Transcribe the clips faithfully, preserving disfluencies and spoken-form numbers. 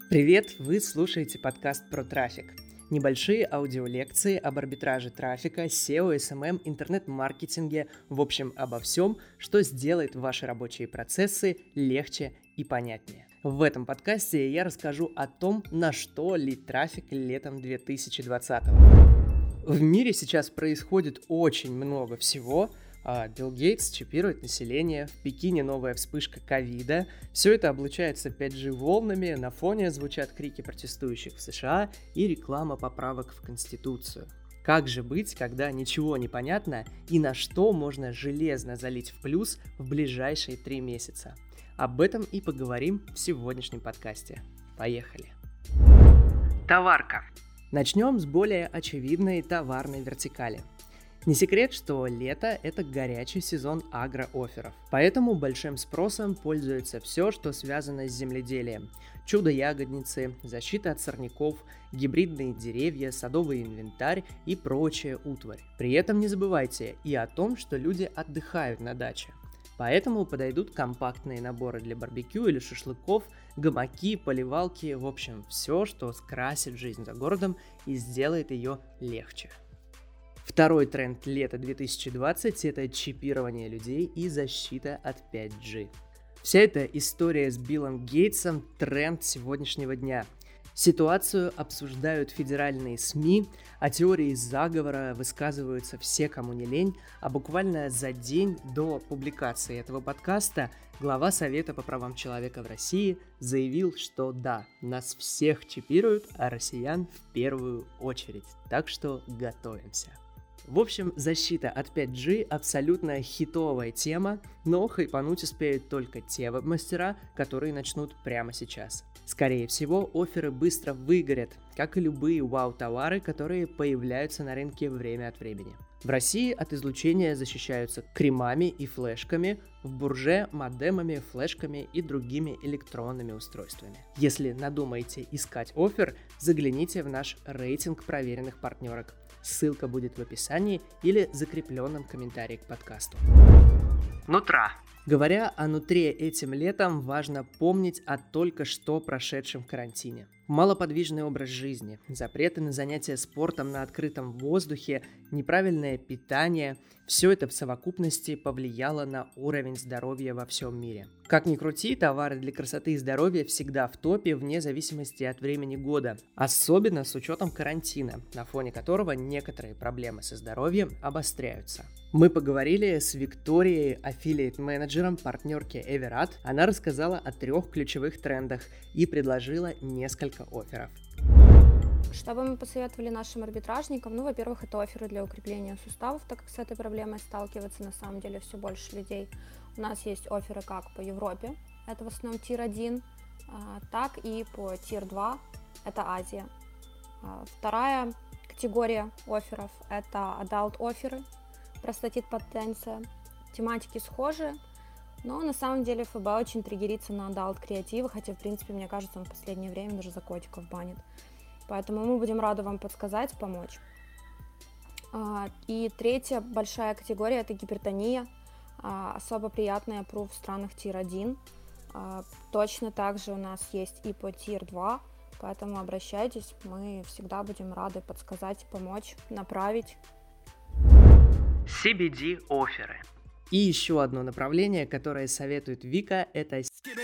Привет! Вы слушаете подкаст про трафик. Небольшие аудиолекции об арбитраже трафика, сео, эс эм эм, интернет-маркетинге, в общем, обо всем, что сделает ваши рабочие процессы легче и понятнее. В этом подкасте я расскажу о том, на что лить трафик летом две тысячи двадцатого. В мире сейчас происходит очень много всего. Билл Гейтс чипирует население, в Пекине новая вспышка ковида, все это облучается пять джи волнами, на фоне звучат крики протестующих в США и реклама поправок в Конституцию. Как же быть, когда ничего не понятно и на что можно железно залить в плюс в ближайшие три месяца? Об этом и поговорим в сегодняшнем подкасте. Поехали! Товарка. Начнем с более очевидной товарной вертикали. Не секрет, что лето – это горячий сезон агроофферов, поэтому большим спросом пользуется все, что связано с земледелием. Чудо-ягодницы, защита от сорняков, гибридные деревья, садовый инвентарь и прочая утварь. При этом не забывайте и о том, что люди отдыхают на даче. Поэтому подойдут компактные наборы для барбекю или шашлыков, гамаки, поливалки, в общем, все, что скрасит жизнь за городом и сделает ее легче. Второй тренд лета две тысячи двадцатого – это чипирование людей и защита от пять джи. Вся эта история с Биллом Гейтсом – тренд сегодняшнего дня. Ситуацию обсуждают федеральные СМИ, о теории заговора высказываются все, кому не лень, а буквально за день до публикации этого подкаста глава Совета по правам человека в России заявил, что да, нас всех чипируют, а россиян в первую очередь. Так что готовимся. В общем, защита от пять джи абсолютно хитовая тема, но хайпануть успеют только те веб-мастера, которые начнут прямо сейчас. Скорее всего, офферы быстро выгорят, как и любые вау-товары, которые появляются на рынке время от времени. В России от излучения защищаются кремами и флешками, в бурже – модемами, флешками и другими электронными устройствами. Если надумаете искать оффер, загляните в наш рейтинг проверенных партнерок. Ссылка будет в описании или закрепленном комментарии к подкасту. Нутра. Говоря о нутре этим летом, важно помнить о только что прошедшем карантине. Малоподвижный образ жизни, запреты на занятия спортом на открытом воздухе, неправильное питание – все это в совокупности повлияло на уровень здоровья во всем мире. Как ни крути, товары для красоты и здоровья всегда в топе вне зависимости от времени года, особенно с учетом карантина, на фоне которого некоторые проблемы со здоровьем обостряются. Мы поговорили с Викторией, аффилиейт-менеджером партнерки Эверат. Она рассказала о трех ключевых трендах и предложила несколько офферов. Что бы мы посоветовали нашим арбитражникам? Ну, во-первых, это офферы для укрепления суставов, так как с этой проблемой сталкивается на самом деле все больше людей. У нас есть офферы как по Европе, это в основном тир один, так и по тир два, это Азия. Вторая категория офферов – это adult офферы, простатит, потенция. Тематики схожи, но на самом деле эф бэ очень триггерится на adult креативы, хотя, в принципе, мне кажется, он в последнее время даже за котиков банит. Поэтому мы будем рады вам подсказать, помочь. И третья большая категория – это гипертония. Особо приятный аппрув в странах тир один. Точно так же у нас есть и по тир два, поэтому обращайтесь, мы всегда будем рады подсказать, помочь, направить. си би ди-офферы. И еще одно направление, которое советует Вика, это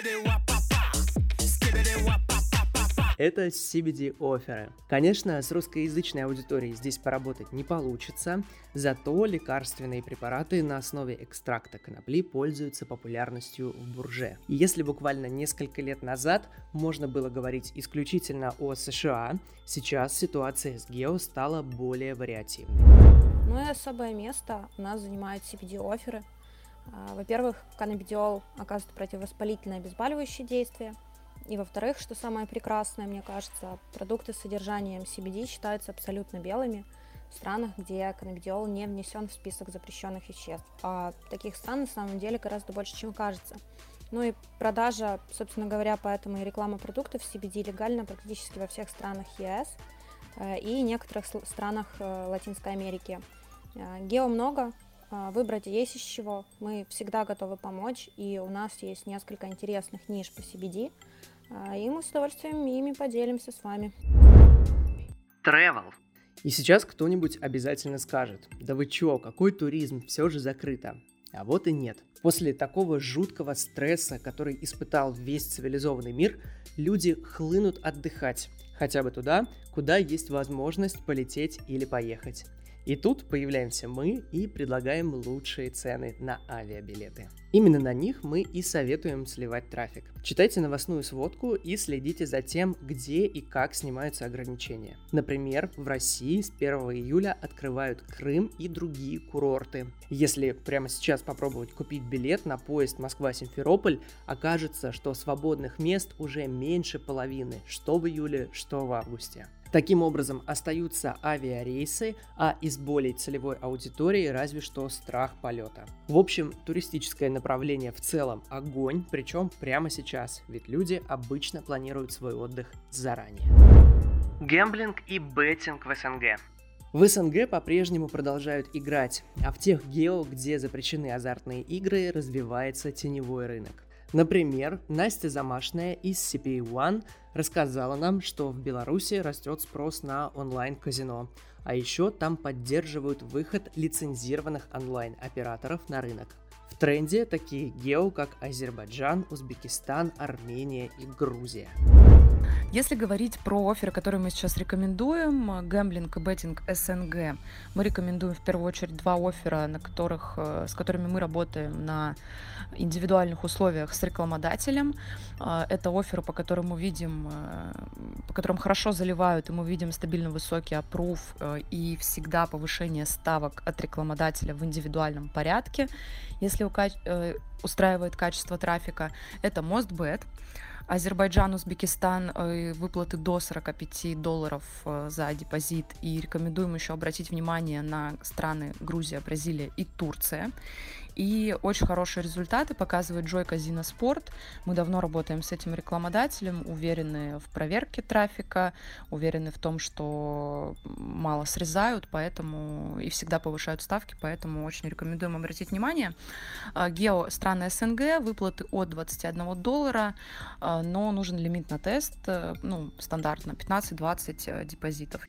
Это си би ди-офферы. Конечно, с русскоязычной аудиторией здесь поработать не получится, зато лекарственные препараты на основе экстракта конопли пользуются популярностью в бурже. И если буквально несколько лет назад можно было говорить исключительно о США, сейчас ситуация с гео стала более вариативной. Ну и особое место у нас занимают си би ди-офферы. Во-первых, каннабидиол оказывает противовоспалительное обезболивающее действие. И во-вторых, что самое прекрасное, мне кажется, продукты с содержанием си би ди считаются абсолютно белыми в странах, где каннабидиол не внесен в список запрещенных веществ. А таких стран на самом деле гораздо больше, чем кажется. Ну и продажа, собственно говоря, поэтому и реклама продуктов си би ди легальна практически во всех странах е эс и некоторых странах Латинской Америки. Гео много, выбрать есть из чего. Мы всегда готовы помочь, и у нас есть несколько интересных ниш по си би ди. и мы с удовольствием ими поделимся с вами. Travel. И сейчас кто-нибудь обязательно скажет: да вы чё, какой туризм, все же закрыто. А вот и нет. После такого жуткого стресса, который испытал весь цивилизованный мир, люди хлынут отдыхать, хотя бы туда, куда есть возможность полететь или поехать. И тут появляемся мы и предлагаем лучшие цены на авиабилеты. Именно на них мы и советуем сливать трафик. Читайте новостную сводку и следите за тем, где и как снимаются ограничения. Например, в России с первого июля открывают Крым и другие курорты. Если прямо сейчас попробовать купить билет на поезд Москва-Симферополь, окажется, что свободных мест уже меньше половины, что в июле, что в августе. Таким образом, остаются авиарейсы, а из более целевой аудитории разве что страх полета. В общем, туристическое направление в целом огонь, причем прямо сейчас, ведь люди обычно планируют свой отдых заранее. Гэмблинг и беттинг в СНГ. В СНГ по-прежнему продолжают играть, а в тех гео, где запрещены азартные игры, развивается теневой рынок. Например, Настя Замашная из си пи эй One рассказала нам, что в Беларуси растет спрос на онлайн-казино, а еще там поддерживают выход лицензированных онлайн-операторов на рынок. В тренде такие гео, как Азербайджан, Узбекистан, Армения и Грузия. Если говорить про офферы, которые мы сейчас рекомендуем, гэмблинг и беттинг СНГ, мы рекомендуем в первую очередь два оффера, на которых, с которыми мы работаем на индивидуальных условиях с рекламодателем. Это офферы, по которым мы видим, по которым хорошо заливают, и мы видим стабильно высокий аппрув и всегда повышение ставок от рекламодателя в индивидуальном порядке, если устраивает качество трафика. Это Mostbet. Азербайджан, Узбекистан, выплаты до сорок пять долларов за депозит. И рекомендуем еще обратить внимание на страны Грузия, Бразилия и Турция. И очень хорошие результаты показывает Joy Casino Sport. Мы давно работаем с этим рекламодателем, уверены в проверке трафика, уверены в том, что мало срезают, поэтому и всегда повышают ставки, поэтому очень рекомендуем обратить внимание. Гео страны СНГ, выплаты от двадцать один доллара, но нужен лимит на тест, ну, стандартно пятнадцать-двадцать депозитов.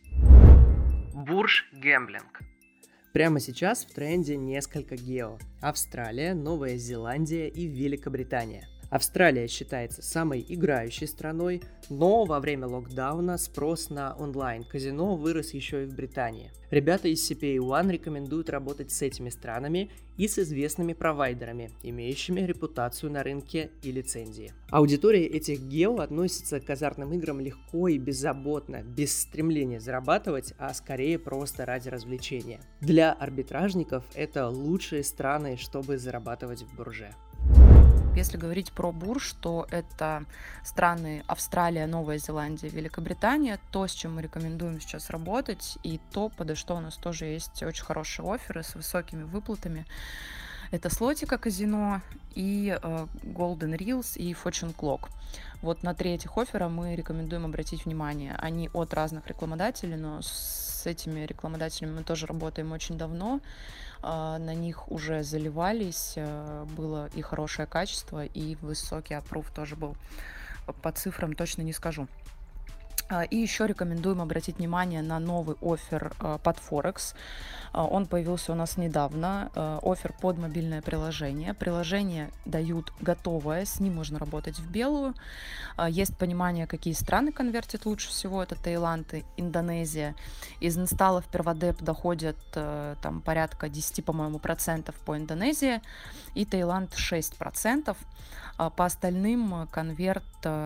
Бурж Гэмблинг. Прямо сейчас в тренде несколько гео: Австралия, Новая Зеландия и Великобритания. Австралия считается самой играющей страной, но во время локдауна спрос на онлайн-казино вырос еще и в Британии. Ребята из си пи эй One рекомендуют работать с этими странами и с известными провайдерами, имеющими репутацию на рынке и лицензии. Аудитория этих гео относится к азартным играм легко и беззаботно, без стремления зарабатывать, а скорее просто ради развлечения. Для арбитражников это лучшие страны, чтобы зарабатывать в бурже. Если говорить про бурж, то это страны Австралия, Новая Зеландия, Великобритания, то, с чем мы рекомендуем сейчас работать, и то, подо что у нас тоже есть очень хорошие офферы с высокими выплатами. Это Слотика казино и э, Golden Reels и Fortune Clock. Вот на три этих оффера мы рекомендуем обратить внимание. Они от разных рекламодателей, но с этими рекламодателями мы тоже работаем очень давно. Э, на них уже заливались, э, было и хорошее качество, и высокий аппрув тоже был. По цифрам точно не скажу. И еще рекомендуем обратить внимание на новый оффер под Форекс. Он появился у нас недавно. Оффер под мобильное приложение. Приложение дают готовое, с ним можно работать в белую. Есть понимание, какие страны конвертят лучше всего. Это Таиланд и Индонезия. Из инсталлов перводеп доходят там порядка десять, по-моему, процентов по Индонезии. И Таиланд шесть процентов. По остальным конверт,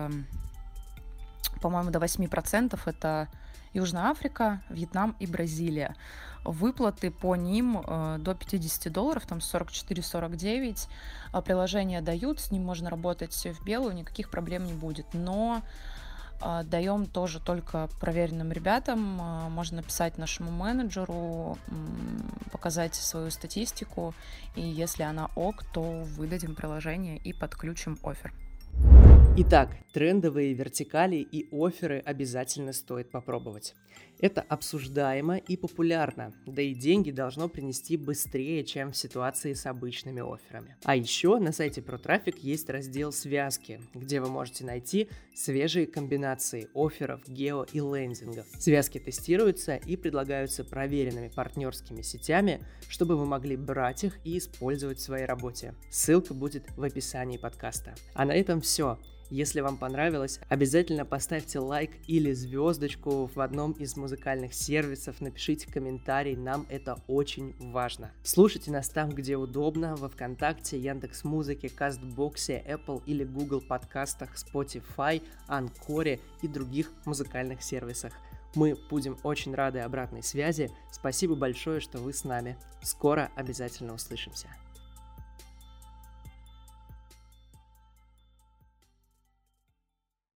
по-моему, до восемь процентов это Южная Африка, Вьетнам и Бразилия. Выплаты по ним э, до пятьдесят долларов, там сорок четыре - сорок девять. Приложение дают, с ним можно работать в белую, никаких проблем не будет. Но э, даем тоже только проверенным ребятам. Э, можно написать нашему менеджеру, э, показать свою статистику. И если она ок, то выдадим приложение и подключим оффер. Итак, трендовые вертикали и офферы обязательно стоит попробовать. Это обсуждаемо и популярно, да и деньги должно принести быстрее, чем в ситуации с обычными офферами. А еще на сайте ProTraffic есть раздел «Связки», где вы можете найти свежие комбинации офферов, гео и лендингов. Связки тестируются и предлагаются проверенными партнерскими сетями, чтобы вы могли брать их и использовать в своей работе. Ссылка будет в описании подкаста. А на этом все. Если вам понравилось, обязательно поставьте лайк или звездочку в одном из музыкальных сервисов, напишите комментарий, нам это очень важно. Слушайте нас там, где удобно, во ВКонтакте, Яндекс.Музыке, Кастбоксе, Apple или Google подкастах, Spotify, Анкоре и других музыкальных сервисах. Мы будем очень рады обратной связи. Спасибо большое, что вы с нами. Скоро обязательно услышимся.